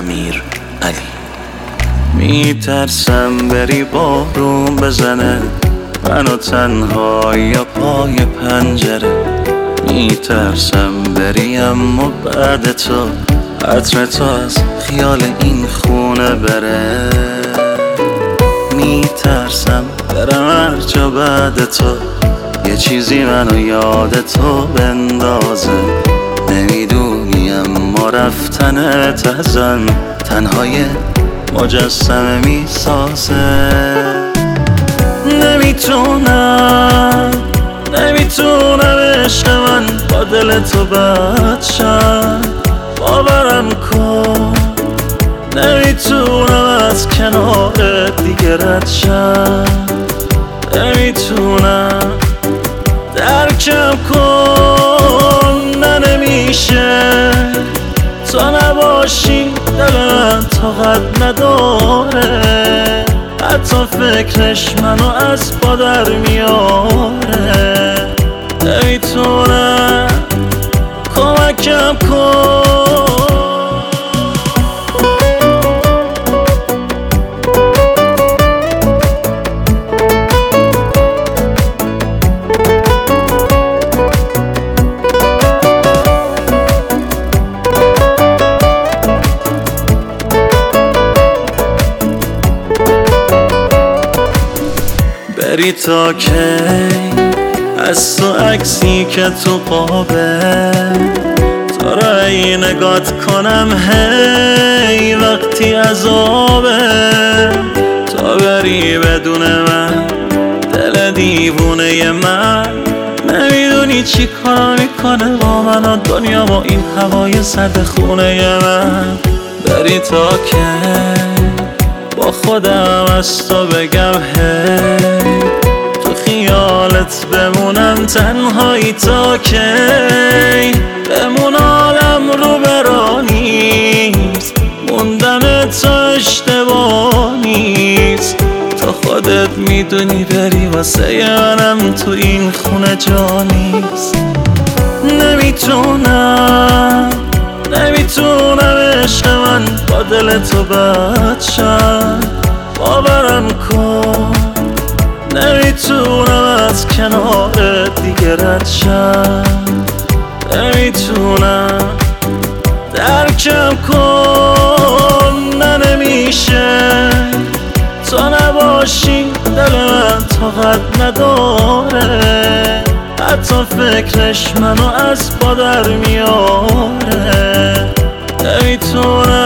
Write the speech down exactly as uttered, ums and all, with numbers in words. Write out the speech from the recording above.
امیر علی. میترسم بری بارون بزنه منو تنها یا پای پنجره، میترسم بری اما بعد تو عطر تو از خیال این خونه بره. میترسم برم هر جا بعد تو یه چیزی منو یاد تو بندازه، نمیدونی اما رفتنت ازن تنهای مجسمه میسازه. نمیتونم نمیتونم عشق من با دل تو بد شم، باورم کن نمیتونم از کنارت دیگه رد شم. نمیتونم درکم کن، نه نمیشه تو نباشی دل من طاقت نداره، حتی فکرش منو از پا در میاره. نمیتونم کمکم کن. بری تا کی از تو عکسی که تو قابه تو را ای نگات کنم هی وقتی عذابه. تا بری بدون من دل دیوونه من نمیدونی چی کار میکنه با من و دنیا با این هوای سرد خونه من. بری تا کی با خودم از تو بگم هی تو خیالت بمونم تنهایی تا کی، بمون عالم رو برا نیست، موندن تو اشتباه نیست، تا خودت میدونی بری واسه منم تو این خونه جا نیست. نمیتونم نمیتونم عشق من با دل تو بد شم، باورم کن نمیتونم از کنارت دیگه رد شم. نمیتونم درکم کن، نه نمیشه تو نباشی دل من طاقت نداره، حتی فکرش منو از پا در میاره. نمیتونم